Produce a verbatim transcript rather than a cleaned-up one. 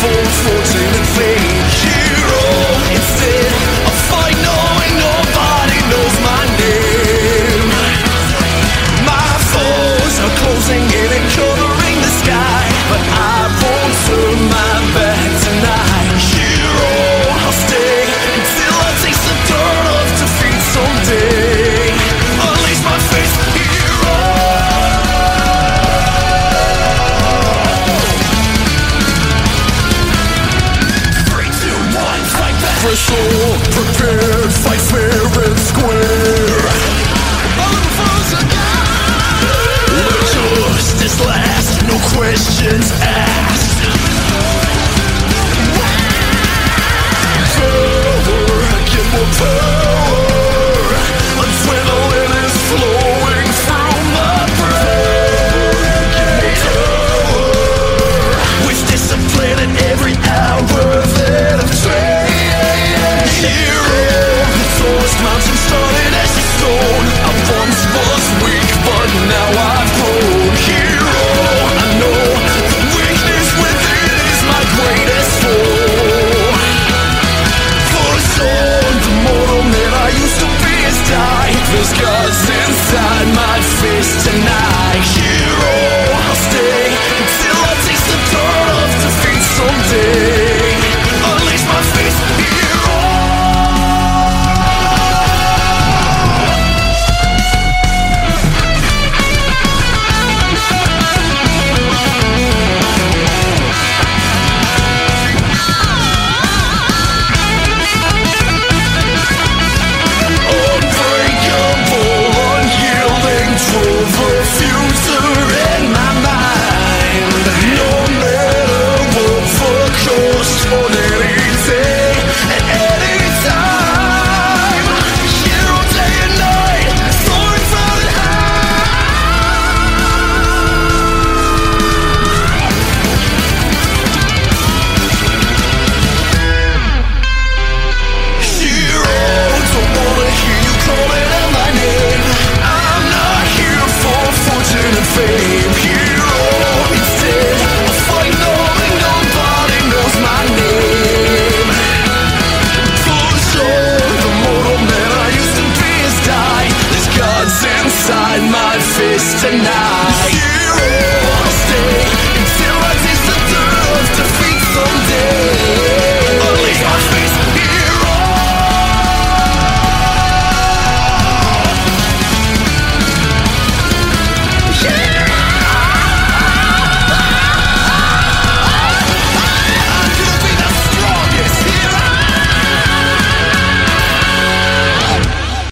for fortune and fame. Hero instead of fight knowing nobody knows my name. My foes are closing in and covering the sky, but I won't turn my back tonight. Hero, I'll stay until I taste the dirt of defeat someday. Unleash my face, hero. Three, two, one, fight back. Fresh or prepared, fight fair and square. All the foes are gone. Let justice last, no questions asked. Power, get more power. Adrenaline is flowing through my brain. Get more power. With discipline at every hour that I've trained. Hero, the tallest mountain started as a stone. I once was weak, but now I've grown. Hero, I know the weakness within is my greatest foe. For a soul, the mortal man I used to be has died. There's gods inside my fist tonight. Hero, I'll stay until I taste the dirt of defeat someday. Unleash my face, hero. Unbreakable, unyielding, drove a future in my mind. No matter what for cost on any day and any time. Hero day and night, soaring proud and Hero, don't wanna hear you calling out my name. I'm not here for fortune and fame. Hero, instead I fight knowing nobody knows my name. For sure, the mortal man I used to be has died. There's gods inside my fist tonight.